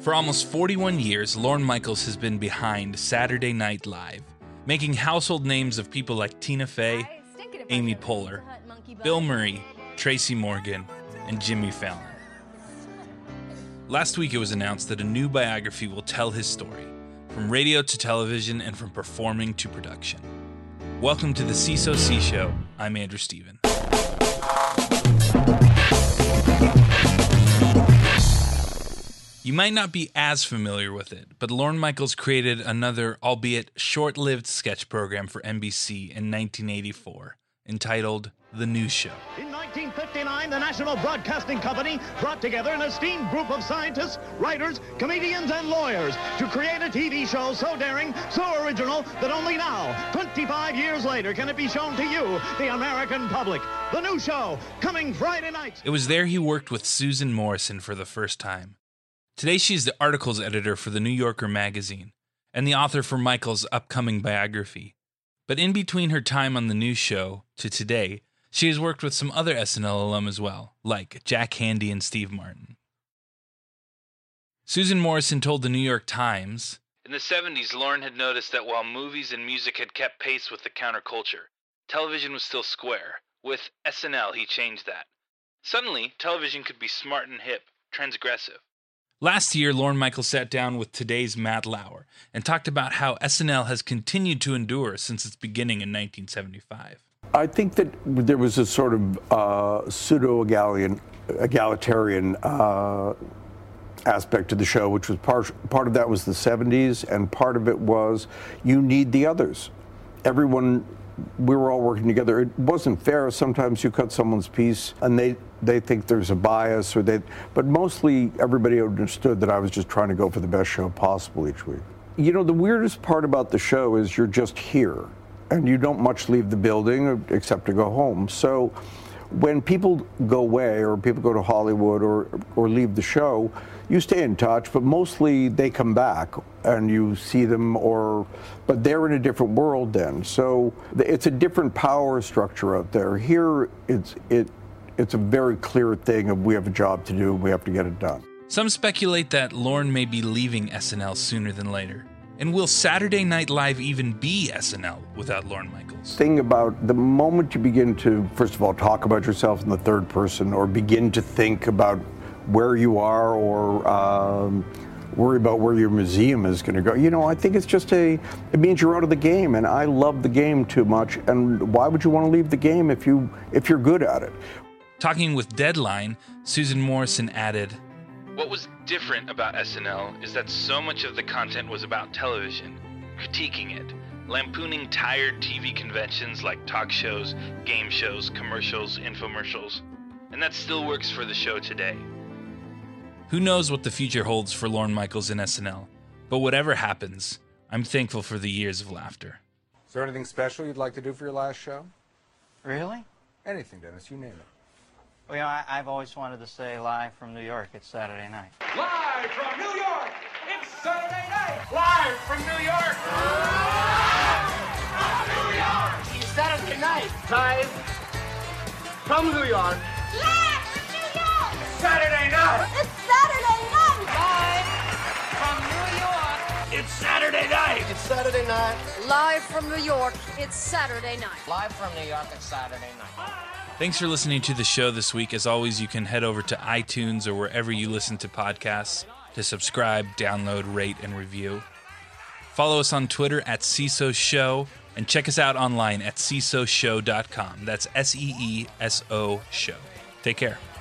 For almost 41 years, Lorne Michaels has been behind Saturday Night Live, making household names of people like Tina Fey, Amy Poehler, Bill Murray, Tracy Morgan, and Jimmy Fallon. Last week it was announced that a new biography will tell his story, from radio to television and from performing to production. Welcome to the CISO Show. I'm Andrew Steven. You might not be as familiar with it, but Lorne Michaels created another, albeit short-lived sketch program for NBC in 1984, entitled The New Show. In 1959, the National Broadcasting Company brought together an esteemed group of scientists, writers, comedians, and lawyers to create a TV show so daring, so original, that only now, 25 years later, can it be shown to you, the American public. The New Show, coming Friday nights. It was there he worked with Susan Morrison for the first time. Today she's the articles editor for the New Yorker magazine and the author for Michaels' upcoming biography. But in between her time on The New Show to today, she has worked with some other SNL alum as well, like Jack Handey and Steve Martin. Susan Morrison told the New York Times, "In the 70s, Lorne had noticed that while movies and music had kept pace with the counterculture, television was still square. With SNL, he changed that. Suddenly, television could be smart and hip, transgressive." Last year, Lorne Michaels sat down with Today's Matt Lauer and talked about how SNL has continued to endure since its beginning in 1975. I think that there was a sort of pseudo-egalitarian aspect to the show, which was part of that was the 70s, and part of it was you need the others. We were all working together. It wasn't fair. Sometimes you cut someone's piece and they think there's a bias, but mostly everybody understood that I was just trying to go for the best show possible each week. You know, the weirdest part about the show is you're just here and you don't much leave the building except to go home. So when people go away or people go to Hollywood or leave the show, you stay in touch, but mostly they come back and you see them but they're in a different world then. So it's a different power structure out there. Here, it's a very clear thing of we have a job to do and we have to get it done. Some speculate that Lorne may be leaving SNL sooner than later. And will Saturday Night Live even be SNL without Lorne Michaels? Thing about the moment you begin to, first of all, talk about yourself in the third person or begin to think about where you are or worry about where your museum is going to go. You know, I think it means you're out of the game, and I love the game too much. And why would you want to leave the game if you're good at it? Talking with Deadline, Susan Morrison added, "What was different about SNL is that so much of the content was about television, critiquing it, lampooning tired TV conventions like talk shows, game shows, commercials, infomercials. And that still works for the show today." Who knows what the future holds for Lorne Michaels and SNL, but whatever happens, I'm thankful for the years of laughter. Is there anything special you'd like to do for your last show? Really? Anything, Dennis, you name it. Well, you know, I've always wanted to say live from New York, it's Saturday night. Live from New York, it's Saturday night. Live from New York. Live from New York. It's Saturday night. Live from New York. Live from New York. It's Saturday night. It's Saturday night. Live from New York. It's Saturday night. It's Saturday night. Live from New York, it's Saturday night. Live from New York, it's Saturday night. Thanks for listening to the show this week. As always, you can head over to iTunes or wherever you listen to podcasts to subscribe, download, rate, and review. Follow us on Twitter at CISO Show, and check us out online at CISOshow.com. That's SEESO Show. Take care.